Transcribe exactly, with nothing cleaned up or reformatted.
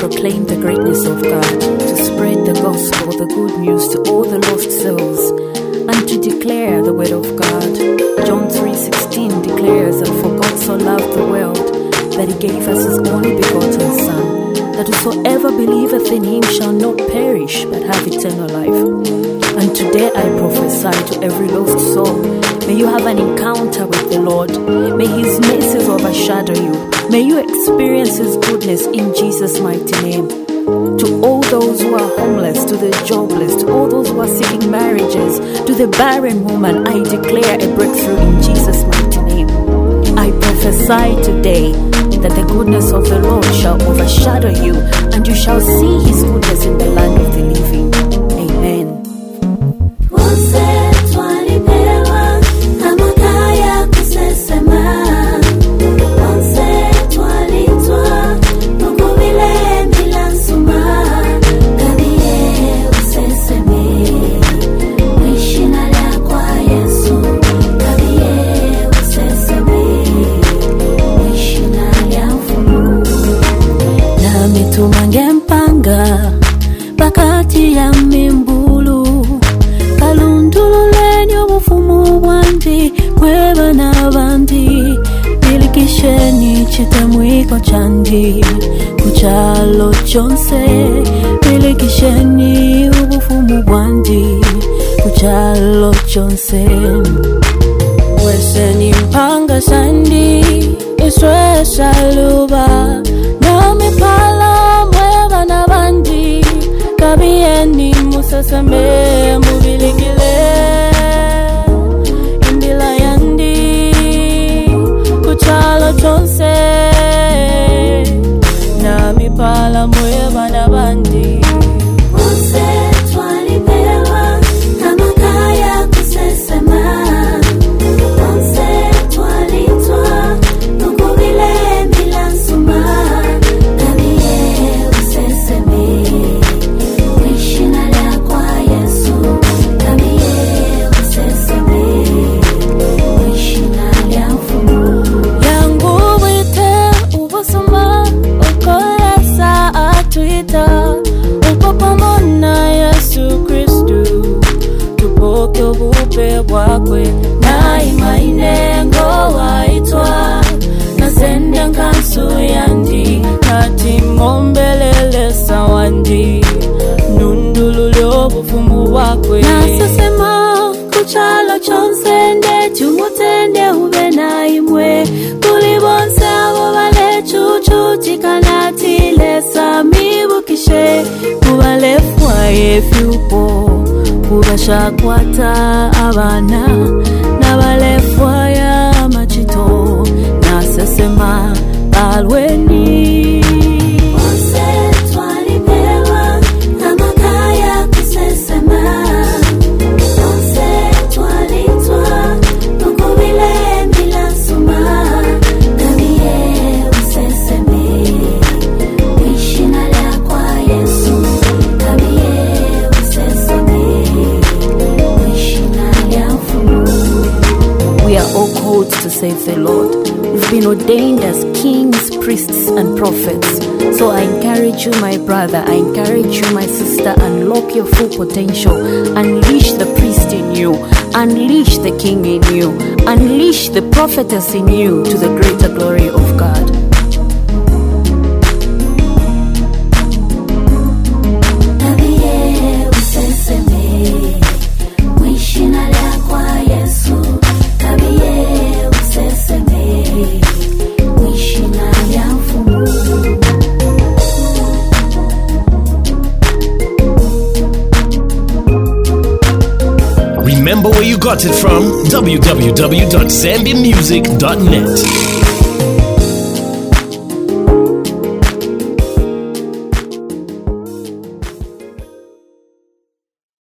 proclaim the greatness of God, to spread the gospel, the good news to all the lost souls, and to declare the word of God. John three sixteen declares that for God so loved the world that he gave us his only begotten Son, that whosoever believeth in him shall not perish but have eternal life. And today I prophesy to every lost soul, may you have an encounter with the Lord. May his mercies overshadow you. May you experience his goodness in Jesus' mighty name. To all those who are homeless, to the jobless, to all those who are seeking marriages, to the barren woman, I declare a breakthrough in Jesus' mighty name. I prophesy today that the goodness of the Lord shall overshadow you, and you shall see his goodness in the land of the living. Amen. Tumangempanga bakati ya mimbulu kalundululeni obufumu bwandi kweba n'abandi bilikisheni chitamwiko chandi kuchalo chonse bilikisheni obufumu bwandi kuchalo chonse weseni mpanga sandi iswe saluba nami pala mweba na bandi kabieni musasame mubilikile indila yandi kuchalo chonse nami pala mweba na bandi wakwe na imainengo waitwa na senda nkansu yandi kati mombelele sawandi nundululyo bufumu wakwe na sasema kuchalo chonsende tumutende ube na imwe kulibonse abo bale chuchu tikanatile samibukishe kubale fwaye fyupo kubashakwata abana n'abalefwa ya machito nasesema balweni to save the Lord. We've been ordained as kings, priests, and prophets. So I encourage you, my brother, I encourage you, my sister, unlock your full potential. Unleash the priest in you. Unleash the king in you. Unleash the prophetess in you to the greater glory of God. Remember where you got it from? w w w dot zambia music dot net.